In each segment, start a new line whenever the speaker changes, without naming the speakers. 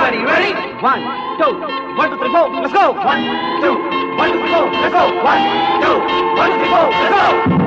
Everybody ready? 1, 2, 1, 2, 3, 4, let's go! 1, 2, 1, 2, 3, 4, let's go! 1, 2, 1, 2, 3, 4, let's go!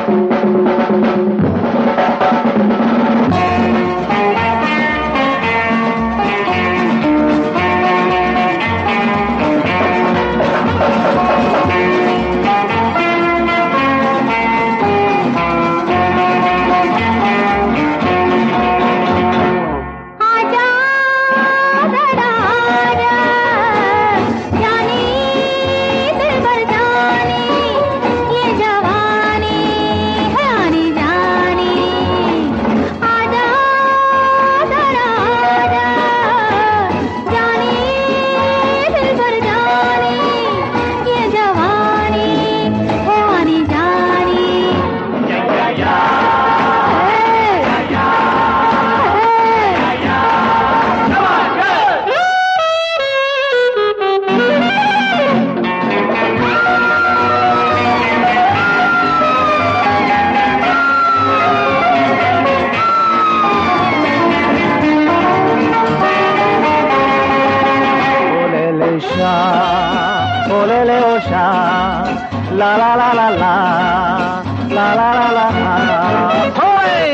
Olele osha, la la la la la, la la la la la. Hoy!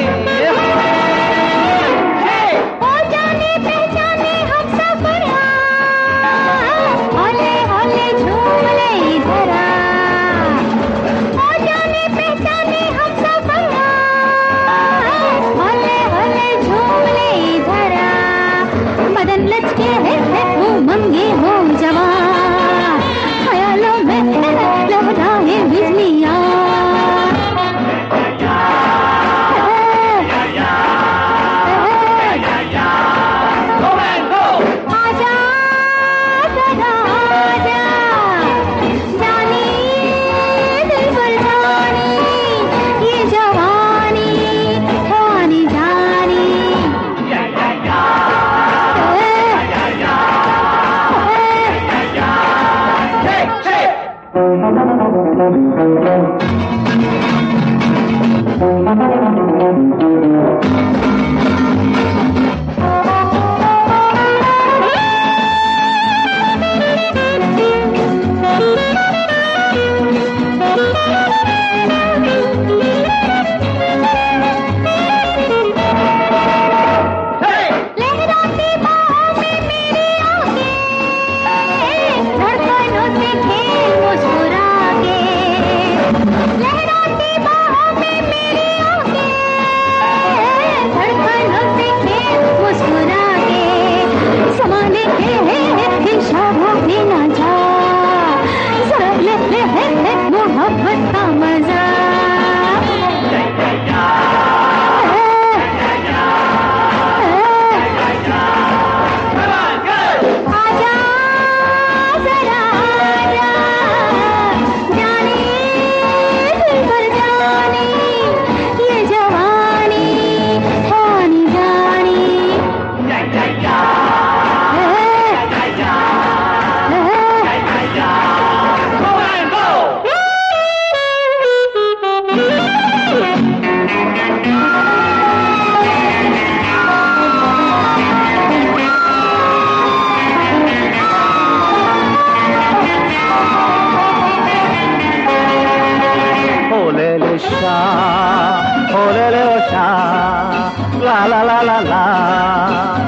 ओ जाने पहचाने हम सफर होले होले झूम ले इधर ओ जाने पहचाने हम सफर होले होले झूम ले इधर बदन लचके है उमंगे हो जवान ख्यालों में लहराए बिजलियां
Olele osha, la la la la la.